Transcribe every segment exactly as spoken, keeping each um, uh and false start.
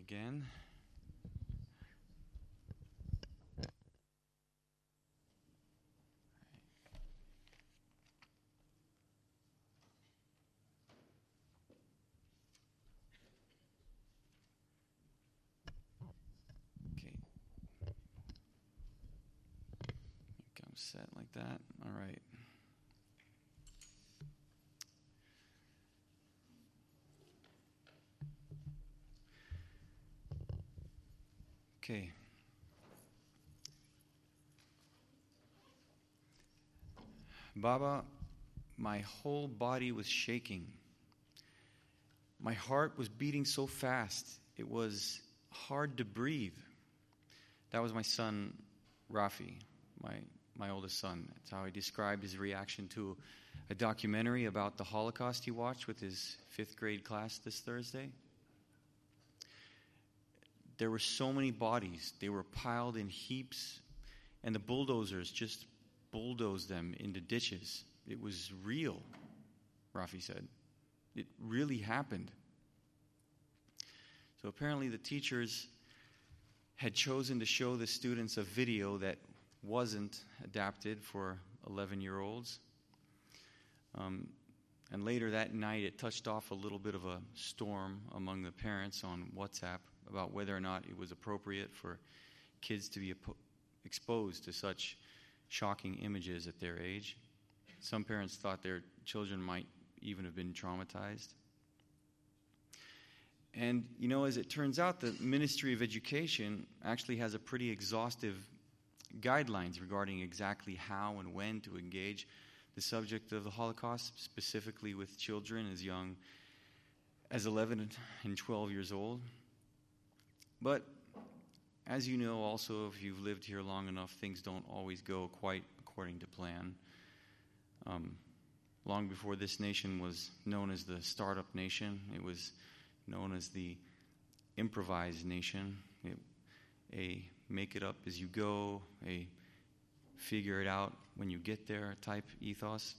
again. Okay. I think I'm set like that. All right. Okay. Baba, my whole body was shaking. My heart was beating so fast, it was hard to breathe. That was my son, Rafi, my, my oldest son. That's how he described his reaction to a documentary about the Holocaust he watched with his fifth grade class this Thursday. There were so many bodies. They were piled in heaps, and the bulldozers just bulldozed them into ditches. It was real, Rafi said. It really happened. So apparently the teachers had chosen to show the students a video that wasn't adapted for eleven-year-olds. Um, and later that night it touched off a little bit of a storm among the parents on WhatsApp about whether or not it was appropriate for kids to be apo- exposed to such shocking images at their age. Some parents thought their children might even have been traumatized. And, you know, as it turns out, the Ministry of Education actually has a pretty exhaustive guidelines regarding exactly how and when to engage the subject of the Holocaust, specifically with children as young as eleven and twelve years old. But as you know, also, if you've lived here long enough, things don't always go quite according to plan. Um, long before this nation was known as the startup nation, it was known as the improvised nation, it, a make it up as you go, a figure it out when you get there type ethos.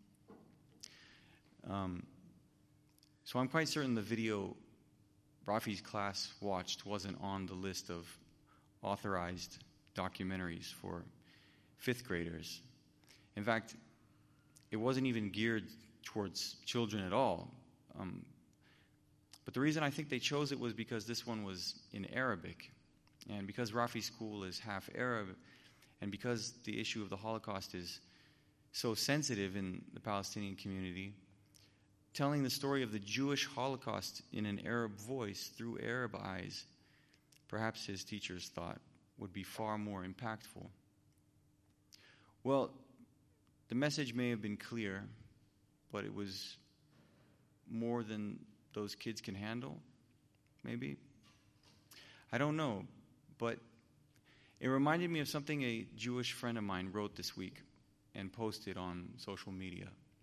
Um, so I'm quite certain the video Rafi's class watched wasn't on the list of authorized documentaries for fifth graders. In fact, it wasn't even geared towards children at all. Um, but the reason I think they chose it was because this one was in Arabic. And because Rafi's school is half Arab, and because the issue of the Holocaust is so sensitive in the Palestinian community, telling the story of the Jewish Holocaust in an Arab voice through Arab eyes, perhaps his teachers thought would be far more impactful. Well, the message may have been clear, but it was more than those kids can handle, maybe. I don't know, but it reminded me of something a Jewish friend of mine wrote this week and posted on social media.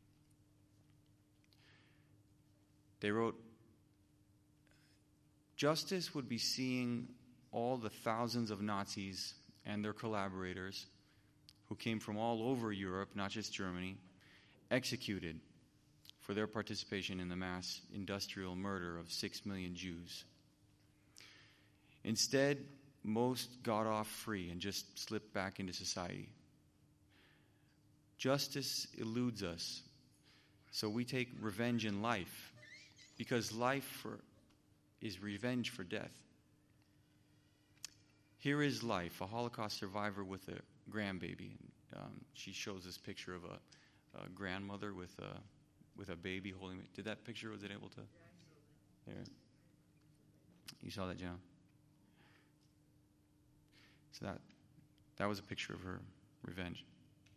They wrote, "Justice would be seeing all the thousands of Nazis and their collaborators who came from all over Europe, not just Germany, executed for their participation in the mass industrial murder of six million Jews. Instead, most got off free and just slipped back into society. Justice eludes us, so we take revenge in life, because life for, is revenge for death. Here is life, a Holocaust survivor with a grandbaby." Um, she shows this picture of a, a grandmother with a, with a baby holding it. Did that picture, was it able to? There. You saw that, John? So that, that was a picture of her revenge.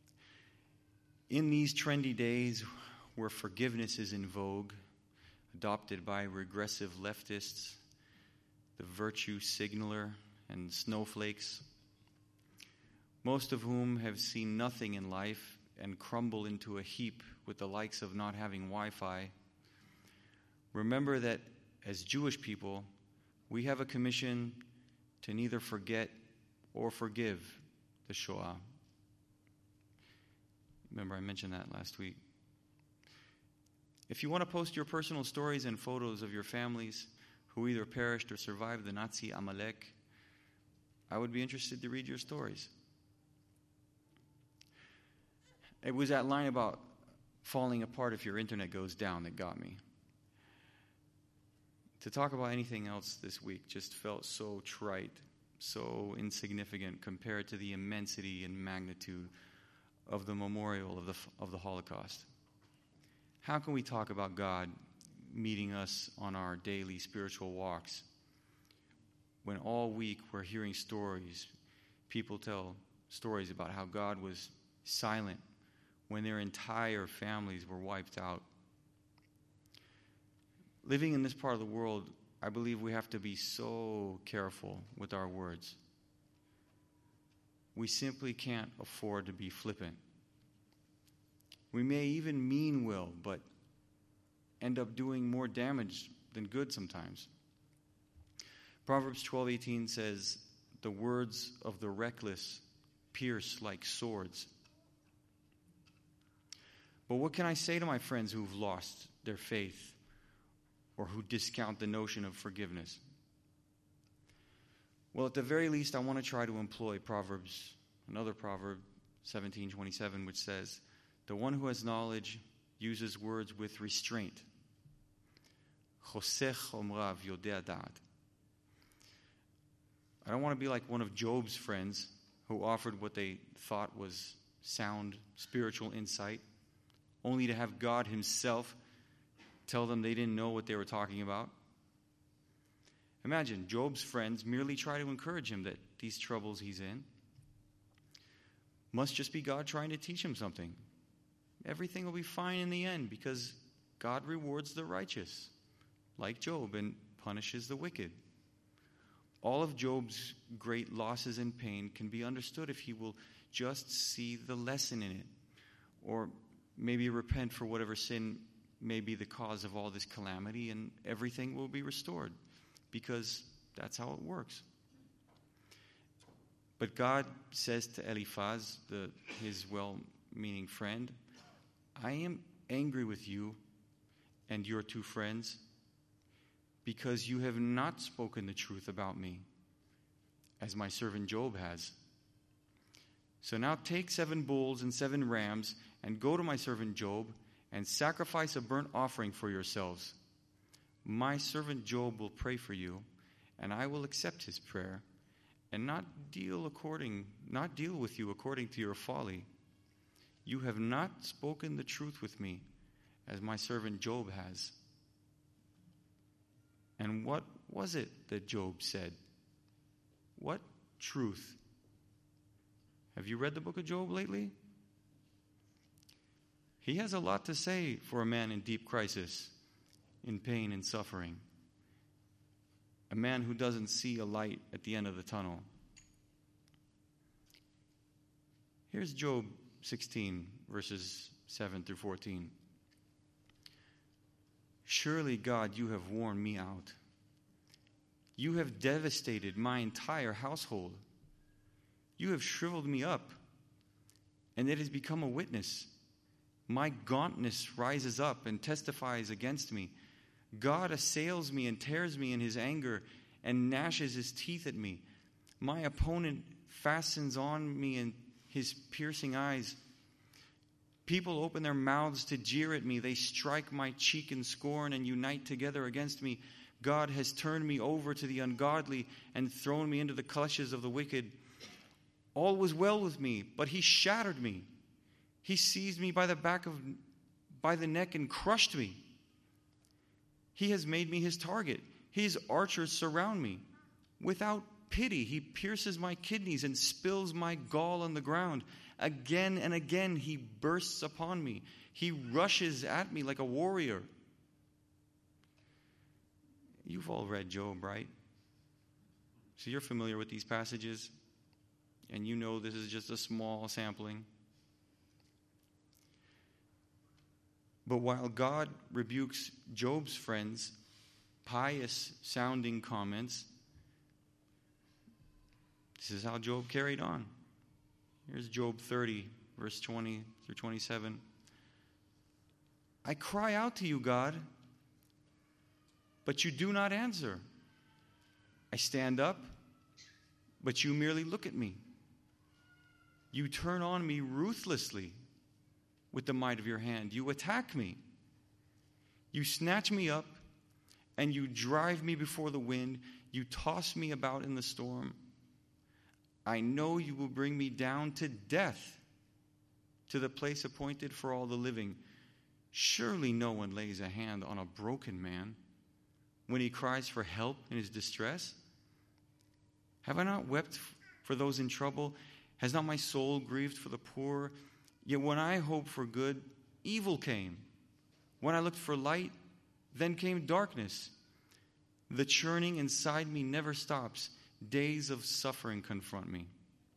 In these trendy days where forgiveness is in vogue, adopted by regressive leftists, the virtue signaler, and snowflakes, most of whom have seen nothing in life and crumble into a heap with the likes of not having Wi-Fi, remember that as Jewish people, we have a commission to neither forget or forgive the Shoah. Remember, I mentioned that last week. If you want to post your personal stories and photos of your families who either perished or survived the Nazi Amalek, I would be interested to read your stories. It was that line about falling apart if your internet goes down that got me. To talk about anything else this week just felt so trite, so insignificant compared to the immensity and magnitude of the memorial of the of the Holocaust. How can we talk about God meeting us on our daily spiritual walks when all week we're hearing stories, people tell stories about how God was silent when their entire families were wiped out? Living in this part of the world, I believe we have to be so careful with our words. We simply can't afford to be flippant. We may even mean well, but end up doing more damage than good sometimes. Proverbs twelve eighteen says, "The words of the reckless pierce like swords." But what can I say to my friends who've lost their faith or who discount the notion of forgiveness? Well, at the very least, I want to try to employ Proverbs, another proverb, seventeen twenty-seven, which says, "The one who has knowledge uses words with restraint." Chosech omrav yodea da'at. I don't want to be like one of Job's friends who offered what they thought was sound spiritual insight, only to have God himself tell them they didn't know what they were talking about. Imagine, Job's friends merely try to encourage him that these troubles he's in must just be God trying to teach him something. Everything will be fine in the end because God rewards the righteous, like Job, and punishes the wicked. All of Job's great losses and pain can be understood if he will just see the lesson in it, or maybe repent for whatever sin may be the cause of all this calamity, and everything will be restored, because that's how it works. But God says to Eliphaz, the, his well-meaning friend, "I am angry with you and your two friends because you have not spoken the truth about me, as my servant Job has. So now take seven bulls and seven rams and go to my servant Job and sacrifice a burnt offering for yourselves. My servant Job will pray for you, and I will accept his prayer and not deal according, not deal with you according to your folly. You have not spoken the truth with me, as my servant Job has." And what was it that Job said? What truth? Have you read the book of Job lately? He has a lot to say for a man in deep crisis, in pain and suffering. A man who doesn't see a light at the end of the tunnel. Here's Job sixteen, verses seven through fourteen. "Surely, God, you have worn me out. You have devastated my entire household. You have shriveled me up, and it has become a witness. My gauntness rises up and testifies against me. God assails me and tears me in his anger and gnashes his teeth at me. My opponent fastens on me in his piercing eyes. People open their mouths to jeer at me. They strike my cheek in scorn and unite together against me. God has turned me over to the ungodly and thrown me into the clutches of the wicked. All was well with me, but he shattered me. He seized me by the back of, by the neck and crushed me. He has made me his target. His archers surround me. Without pity, he pierces my kidneys and spills my gall on the ground. Again and again, he bursts upon me. He rushes at me like a warrior." You've all read Job, right? So you're familiar with these passages, and you know this is just a small sampling. But while God rebukes Job's friends' pious-sounding comments, this is how Job carried on. Here's Job thirty, verse twenty through twenty-seven. "I cry out to you, God, but you do not answer. I stand up, but you merely look at me. You turn on me ruthlessly with the might of your hand. You attack me. You snatch me up, and you drive me before the wind. You toss me about in the storm. I know you will bring me down to death, to the place appointed for all the living. Surely no one lays a hand on a broken man when he cries for help in his distress. Have I not wept for those in trouble? Has not my soul grieved for the poor? Yet when I hoped for good, evil came. When I looked for light, then came darkness. The churning inside me never stops. Days of suffering confront me.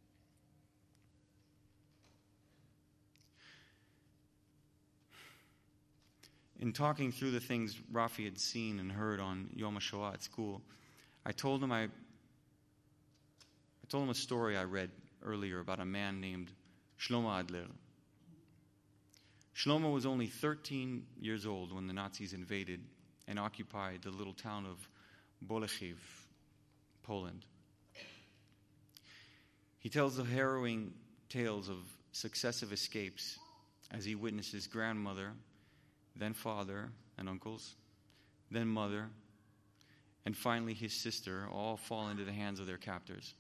In talking through the things Rafi had seen and heard on Yom HaShoah at school, I told him I, I told him a story I read earlier about a man named Shlomo Adler. Shlomo was only thirteen years old when the Nazis invaded and occupied the little town of Bolechiv, Poland. He tells the harrowing tales of successive escapes as he witnesses grandmother, then father and uncles, then mother, and finally his sister all fall into the hands of their captors.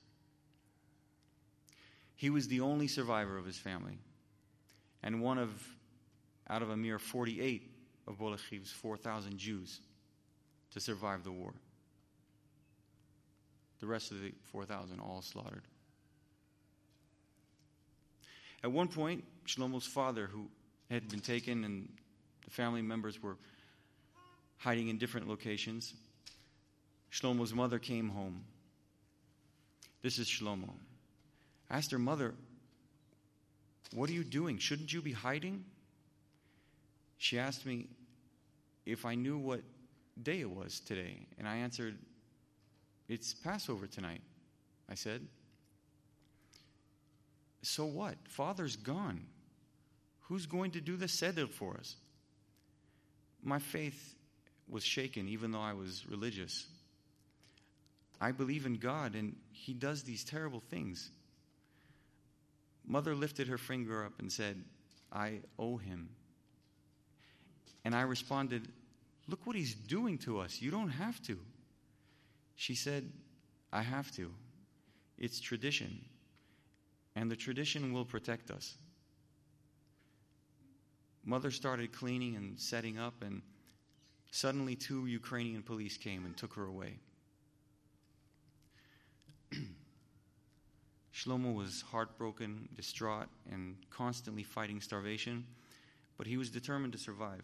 He was the only survivor of his family, and one of, out of a mere forty-eight of Bolechiv's four thousand Jews to survive the war. The rest of the four thousand all slaughtered. At one point, Shlomo's father, who had been taken and the family members were hiding in different locations, Shlomo's mother came home. This is Shlomo. I asked her, "Mother, what are you doing? Shouldn't you be hiding?" She asked me if I knew what day it was today, and I answered, "It's Passover tonight," I said. "So what? Father's gone. Who's going to do the seder for us?" My faith was shaken, even though I was religious. I believe in God, and He does these terrible things. Mother lifted her finger up and said, "I owe Him." And I responded, "Look what He's doing to us. You don't have to." She said, "I have to. It's tradition, and the tradition will protect us." Mother started cleaning and setting up, and suddenly two Ukrainian police came and took her away. Shlomo was heartbroken, distraught, and constantly fighting starvation, but he was determined to survive.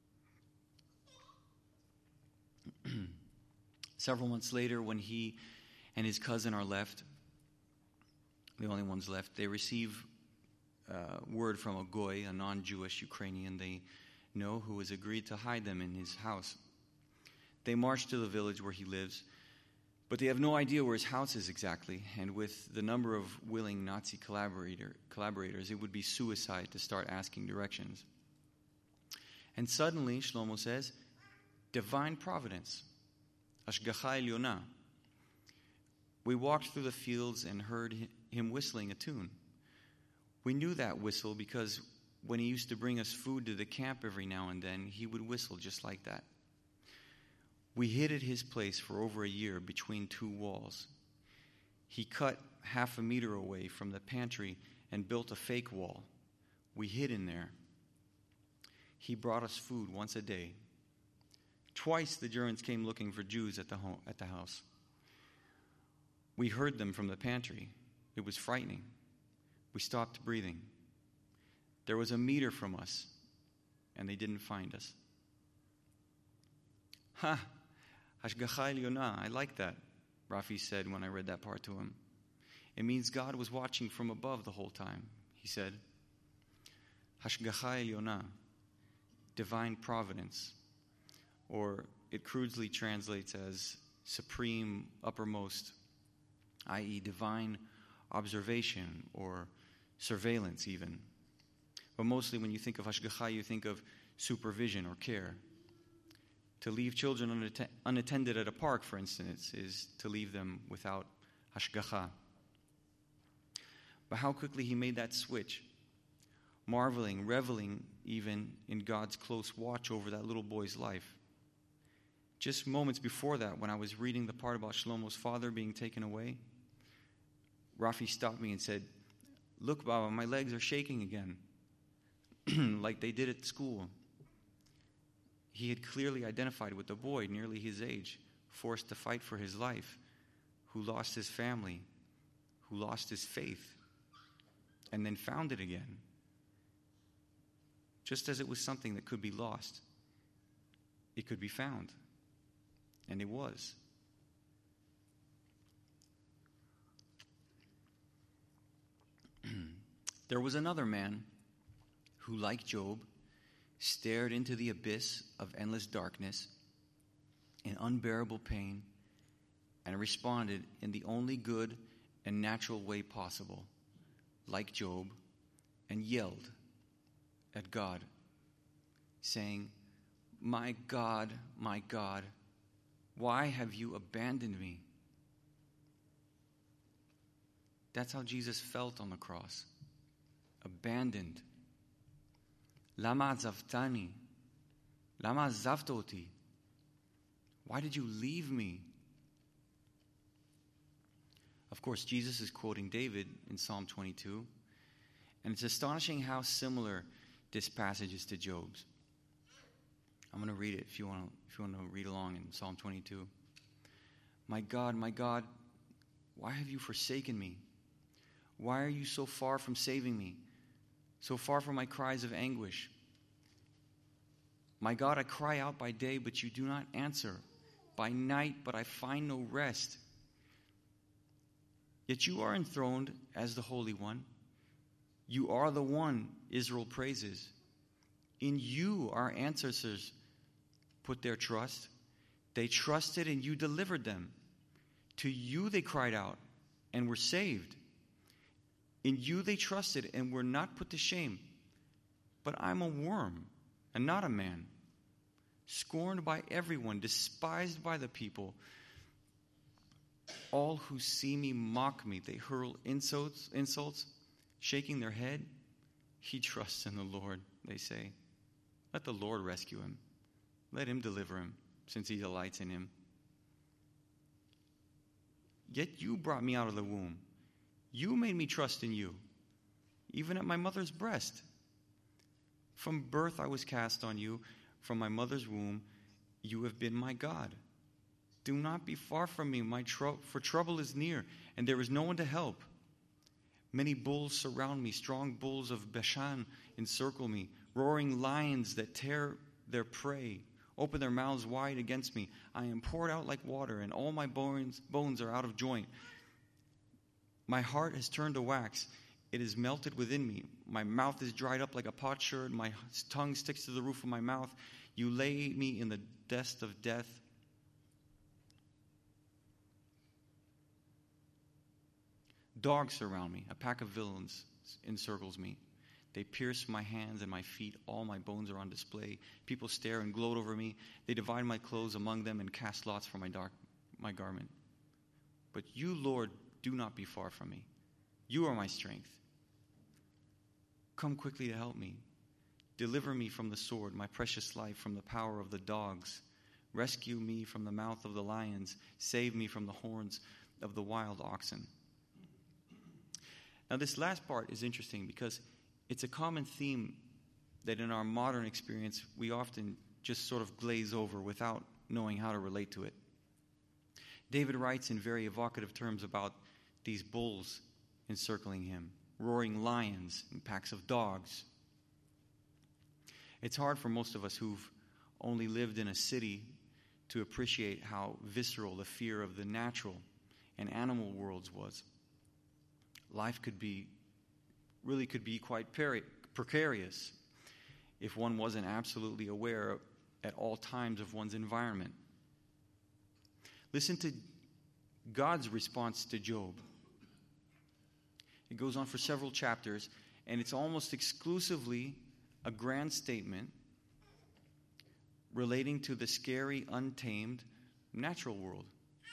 Several months later, when he and his cousin are left, the only ones left, they receive uh, word from a goy, a non-Jewish Ukrainian they know, who has agreed to hide them in his house. They march to the village where he lives, but they have no idea where his house is exactly, and with the number of willing Nazi collaborator, collaborators, it would be suicide to start asking directions. And suddenly, Shlomo says, divine providence, Hashgacha Elyona. We walked through the fields and heard him whistling a tune. We knew that whistle because when he used to bring us food to the camp every now and then, he would whistle just like that. We hid at his place for over a year between two walls. He cut half a meter away from the pantry and built a fake wall. We hid in there. He brought us food once a day. Twice the Germans came looking for Jews at the home, at the house. We heard them from the pantry. It was frightening. We stopped breathing. There was a meter from us, and they didn't find us. Ha! Hashgacha Elyona. I like that, Rafi said when I read that part to him. It means God was watching from above the whole time, he said. Hashgacha Elyona, divine providence, or it crudely translates as supreme, uppermost, that is divine observation or surveillance even. But mostly when you think of Hashgacha, you think of supervision or care. To leave children unatt- unattended at a park, for instance, is to leave them without hashgacha. But how quickly he made that switch, marveling, reveling even in God's close watch over that little boy's life. Just moments before that, when I was reading the part about Shlomo's father being taken away, Rafi stopped me and said, "Look, Baba, my legs are shaking again, like they did at school." He had clearly identified with the boy, nearly his age, forced to fight for his life, who lost his family, who lost his faith, and then found it again. Just as it was something that could be lost, it could be found. And it was. There was another man who, like Job, stared into the abyss of endless darkness in unbearable pain and responded in the only good and natural way possible, like Job, and yelled at God, saying, "My God, my God, why have you abandoned me?" That's how Jesus felt on the cross. Abandoned. Lama zavtani? Lama zavtoti? Why did you leave me? Of course, Jesus is quoting David in Psalm twenty-two, and it's astonishing how similar this passage is to Job's. I'm going to read it if you want to, if you want to read along in Psalm twenty-two. "My God, my God, why have you forsaken me? Why are you so far from saving me, so far from my cries of anguish? My God, I cry out by day, but you do not answer, by night, but I find no rest. Yet you are enthroned as the Holy One. You are the one Israel praises. In you our ancestors put their trust. They trusted and you delivered them. To you they cried out and were saved. In you they trusted and were not put to shame. But I'm a worm and not a man, scorned by everyone, despised by the people. All who see me mock me. They hurl insults, insults, shaking their head. He trusts in the Lord, they say. Let the Lord rescue him. Let him deliver him, since he delights in him. Yet you brought me out of the womb. You made me trust in you, even at my mother's breast. From birth I was cast on you. From my mother's womb, you have been my God. Do not be far from me, my tr- for trouble is near, and there is no one to help. Many bulls surround me, strong bulls of Bashan encircle me, roaring lions that tear their prey, open their mouths wide against me. I am poured out like water, and all my bones, bones are out of joint. My heart has turned to wax. It is melted within me. My mouth is dried up like a potsherd. My tongue sticks to the roof of my mouth. You lay me in the dust of death. Dogs surround me. A pack of villains encircles me. They pierce my hands and my feet. All my bones are on display. People stare and gloat over me. They divide my clothes among them and cast lots for my dark, my garment. But you, Lord, do not be far from me. You are my strength. Come quickly to help me. Deliver me from the sword, my precious life from the power of the dogs. Rescue me from the mouth of the lions. Save me from the horns of the wild oxen. Now, this last part is interesting because it's a common theme that in our modern experience we often just sort of glaze over without knowing how to relate to it. David writes in very evocative terms about these bulls encircling him, roaring lions and packs of dogs. It's hard for most of us who've only lived in a city to appreciate how visceral the fear of the natural and animal worlds was. Life could be, really could be quite peri- precarious if one wasn't absolutely aware at all times of one's environment. Listen to God's response to Job. It goes on for several chapters, and it's almost exclusively a grand statement relating to the scary, untamed, natural world.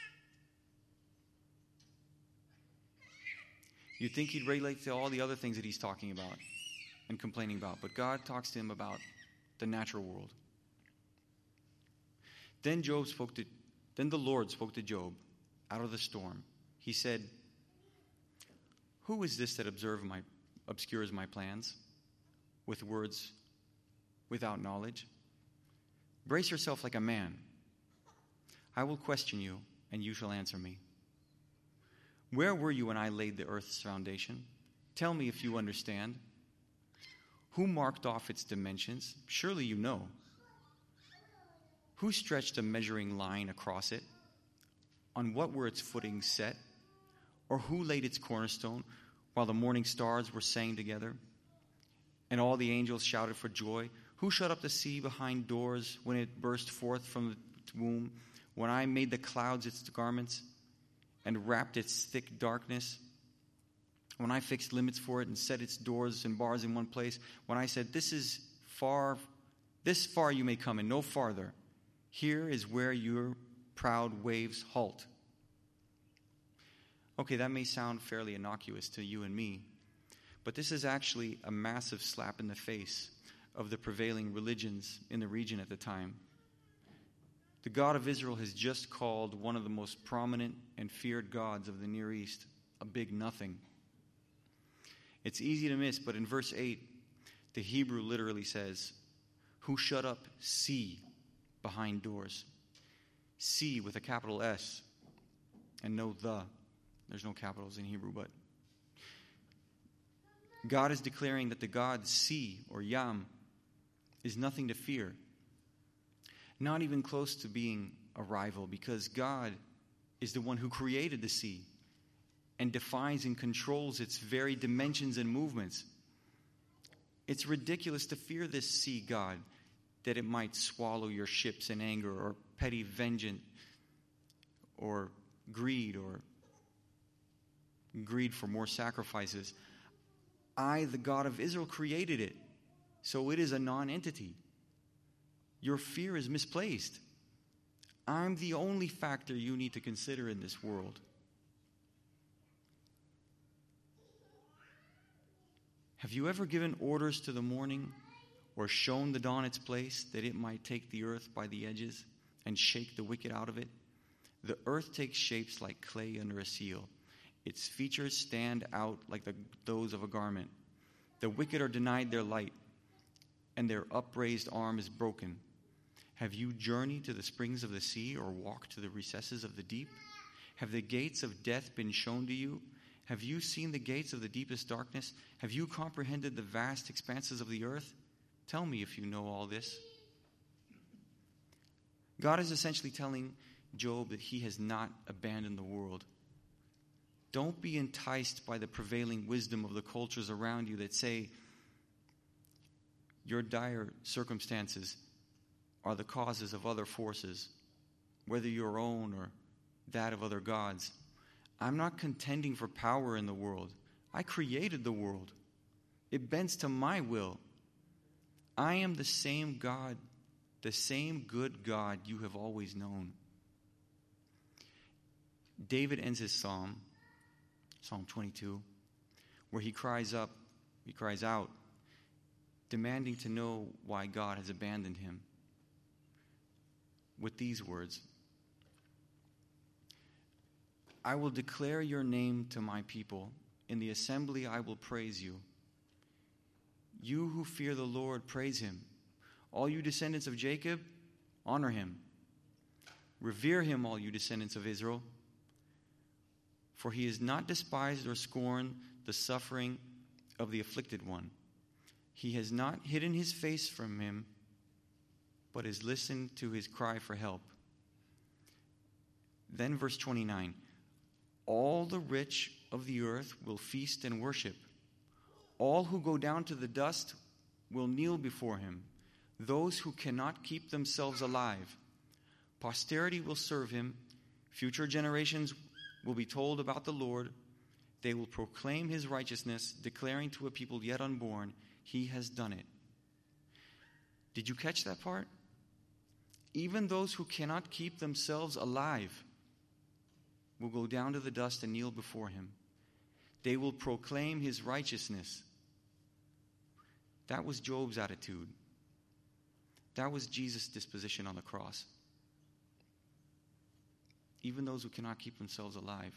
You'd think he'd relate to all the other things that he's talking about and complaining about, but God talks to him about the natural world. Then Job spoke to, then the Lord spoke to Job out of the storm. He said, "Who is this that observe my, obscures my plans with words without knowledge? Brace yourself like a man. I will question you, and you shall answer me. Where were you when I laid the earth's foundation? Tell me if you understand. Who marked off its dimensions? Surely you know. Who stretched a measuring line across it? On what were its footings set? Or who laid its cornerstone while the morning stars were sang together and all the angels shouted for joy? Who shut up the sea behind doors when it burst forth from its womb, when I made the clouds its garments and wrapped its thick darkness? When I fixed limits for it and set its doors and bars in one place, when I said, this is far, this far you may come and no farther. Here is where your proud waves halt." Okay, that may sound fairly innocuous to you and me, but this is actually a massive slap in the face of the prevailing religions in the region at the time. The God of Israel has just called one of the most prominent and feared gods of the Near East a big nothing. It's easy to miss, but in verse eight, the Hebrew literally says, "Who shut up sea behind doors." Sea with a capital S and no the. There's no capitals in Hebrew, but God is declaring that the God sea or Yam is nothing to fear. Not even close to being a rival, because God is the one who created the sea and defines and controls its very dimensions and movements. It's ridiculous to fear this sea God, that it might swallow your ships in anger or petty vengeance or greed or greed for more sacrifices. I, the God of Israel, created it, so it is a non-entity. Your fear is misplaced. I'm the only factor you need to consider in this world. Have you ever given orders to the morning or shown the dawn its place, that it might take the earth by the edges and shake the wicked out of it? The earth takes shapes like clay under a seal. Its features stand out like the, those of a garment. The wicked are denied their light, and their upraised arm is broken. Have you journeyed to the springs of the sea, or walked to the recesses of the deep? Have the gates of death been shown to you? Have you seen the gates of the deepest darkness? Have you comprehended the vast expanses of the earth? Tell me if you know all this. God is essentially telling Job that he has not abandoned the world. Don't be enticed by the prevailing wisdom of the cultures around you that say your dire circumstances are the causes of other forces, whether your own or that of other gods. I'm not contending for power in the world. I created the world. It bends to my will. I am the same God, the same good God you have always known. David ends his psalm, Psalm twenty-two, where he cries up, he cries out, demanding to know why God has abandoned him, with these words: I will declare your name to my people. In the assembly I will praise you. You who fear the Lord, praise him. All you descendants of Jacob, honor him. Revere him, all you descendants of Israel. For he has not despised or scorned the suffering of the afflicted one. He has not hidden his face from him, but has listened to his cry for help. Then verse twenty-nine. All the rich of the earth will feast and worship. All who go down to the dust will kneel before him. Those who cannot keep themselves alive. Posterity will serve him. Future generations will be told about the Lord. They will proclaim his righteousness, declaring to a people yet unborn, he has done it. Did you catch that part? Even those who cannot keep themselves alive will go down to the dust and kneel before him. They will proclaim his righteousness. That was Job's attitude. That was Jesus' disposition on the cross. Even those who cannot keep themselves alive.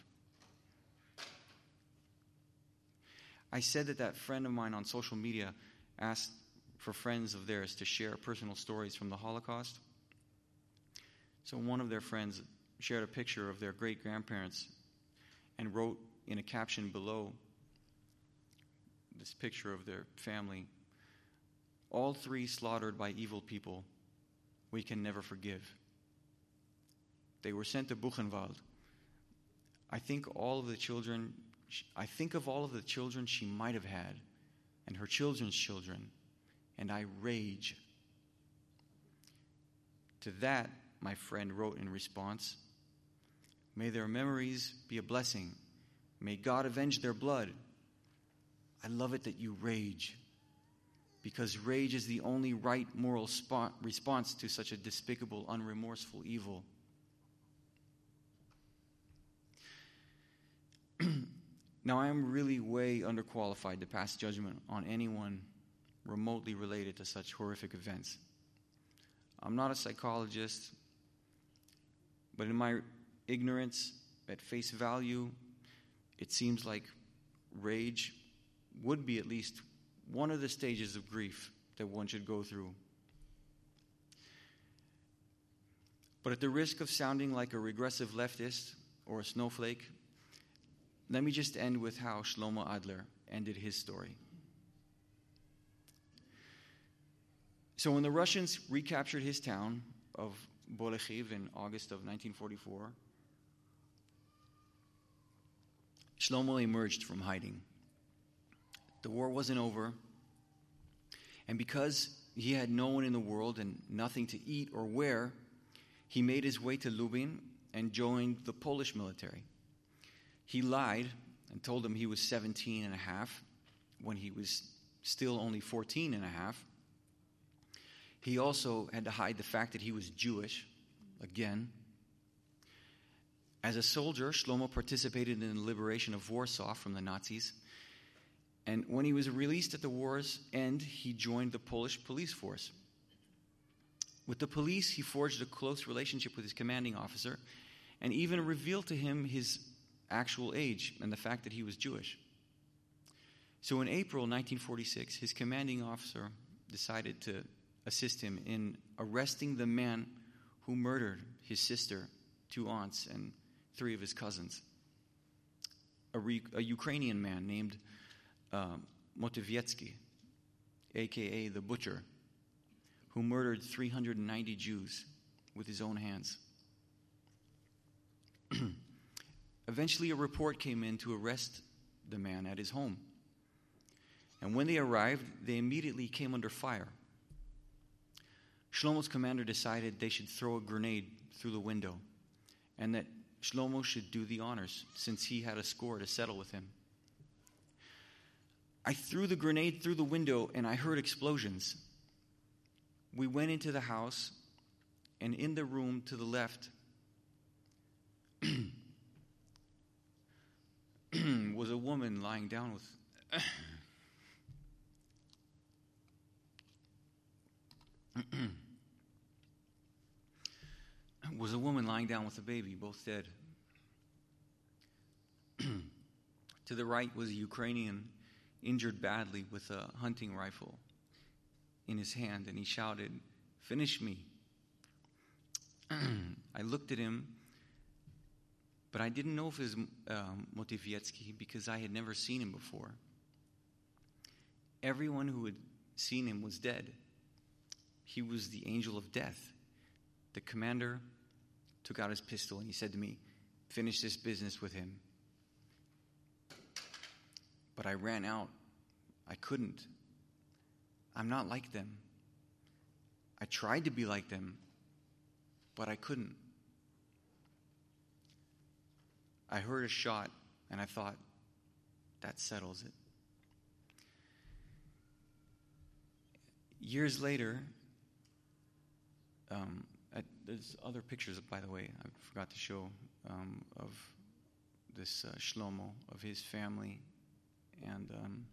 I said that that friend of mine on social media asked for friends of theirs to share personal stories from the Holocaust. So one of their friends shared a picture of their great-grandparents and wrote in a caption below this picture of their family, "All three slaughtered by evil people, we can never forgive. They were sent to Buchenwald. I think all of the children, I think of all of the children she might have had, and her children's children, and I rage." To that, my friend wrote in response, "May their memories be a blessing. May God avenge their blood. I love it that you rage, because rage is the only right moral spot, response to such a despicable, unremorseful evil." Now, I am really way underqualified to pass judgment on anyone remotely related to such horrific events. I'm not a psychologist, but in my ignorance, at face value, it seems like rage would be at least one of the stages of grief that one should go through. But at the risk of sounding like a regressive leftist or a snowflake, let me just end with how Shlomo Adler ended his story. So when the Russians recaptured his town of Bolechiv in August of nineteen forty-four, Shlomo emerged from hiding. The war wasn't over, and because he had no one in the world and nothing to eat or wear, he made his way to Lubin and joined the Polish military. He lied and told them he was seventeen and a half when he was still only fourteen and a half. He also had to hide the fact that he was Jewish, again. As a soldier, Shlomo participated in the liberation of Warsaw from the Nazis. And when he was released at the war's end, he joined the Polish police force. With the police, he forged a close relationship with his commanding officer and even revealed to him his actual age and the fact that he was Jewish. So in April nineteen forty-six, his commanding officer decided to assist him in arresting the man who murdered his sister, two aunts, and three of his cousins. A, re- a Ukrainian man named uh, Motivietsky, a k a the Butcher, who murdered three hundred ninety Jews with his own hands. Eventually, a report came in to arrest the man at his home. And when they arrived, they immediately came under fire. Shlomo's commander decided they should throw a grenade through the window and that Shlomo should do the honors since he had a score to settle with him. I threw the grenade through the window and I heard explosions. We went into the house, and in the room to the left was a woman lying down with was a woman lying down with a baby, both dead. To the right was a Ukrainian injured badly with a hunting rifle in his hand, and he shouted, "Finish me." I looked at him, but I didn't know if it was um, Motivietsky because I had never seen him before. Everyone who had seen him was dead. He was the angel of death. The commander took out his pistol and he said to me, "Finish this business with him." But I ran out. I couldn't. I'm not like them. I tried to be like them, but I couldn't. I heard a shot, and I thought, that settles it. Years later, um, at there's other pictures, by the way, I forgot to show, um, of this uh, Shlomo, of his family. And um,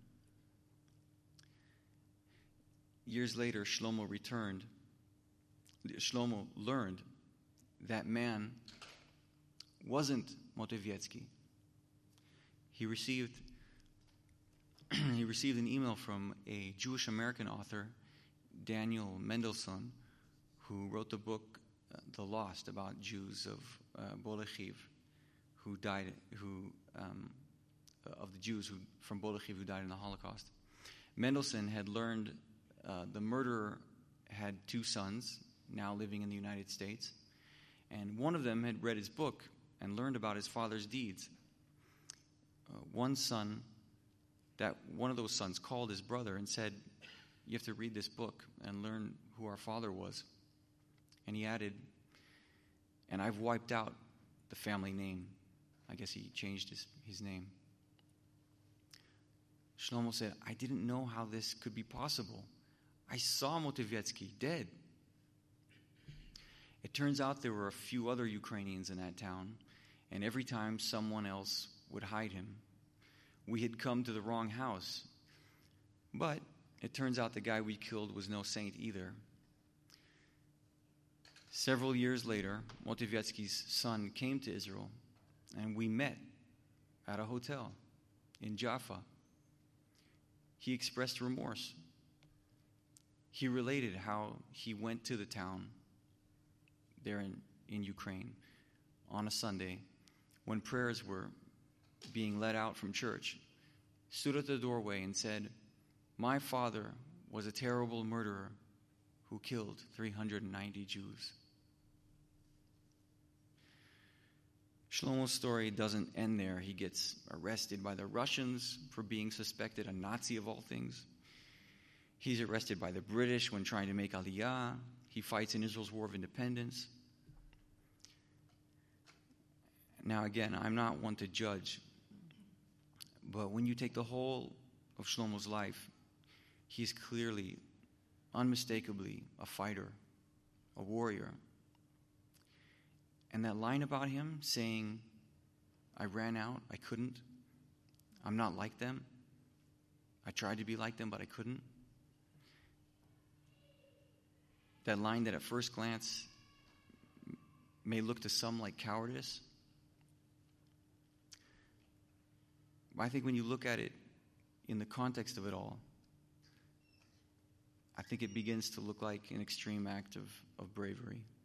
years later, Shlomo returned. Shlomo learned that man wasn't Motowiecki. He received he received an email from a Jewish American author, Daniel Mendelsohn, who wrote the book uh, The Lost, about Jews of uh, Bolechiv, who died, who um, of the Jews who from Bolechiv who died in the Holocaust. Mendelsohn had learned uh, the murderer had two sons, now living in the United States, and one of them had read his book and learned about his father's deeds. Uh, one son, that one of those sons called his brother and said, "You have to read this book and learn who our father was." And he added, "And I've wiped out the family name." I guess he changed his, his name. Shlomo said, "I didn't know how this could be possible. I saw Motowiecki dead." It turns out there were a few other Ukrainians in that town, and every time someone else would hide him, we had come to the wrong house. But it turns out the guy we killed was no saint either. Several years later, Motowiecki's son came to Israel, and we met at a hotel in Jaffa. He expressed remorse. He related how he went to the town there in, in Ukraine on a Sunday when prayers were being let out from church, stood at the doorway and said, "My father was a terrible murderer who killed three hundred ninety Jews." Shlomo's story doesn't end there. He gets arrested by the Russians for being suspected a Nazi of all things. He's arrested by the British when trying to make Aliyah. He fights in Israel's War of Independence. Now again, I'm not one to judge, but when you take the whole of Shlomo's life, he's clearly, unmistakably a fighter, a warrior. And that line about him saying, "I ran out, I couldn't, I'm not like them, I tried to be like them, but I couldn't." That line that at first glance may look to some like cowardice, but I think when you look at it in the context of it all, I think it begins to look like an extreme act of, of bravery.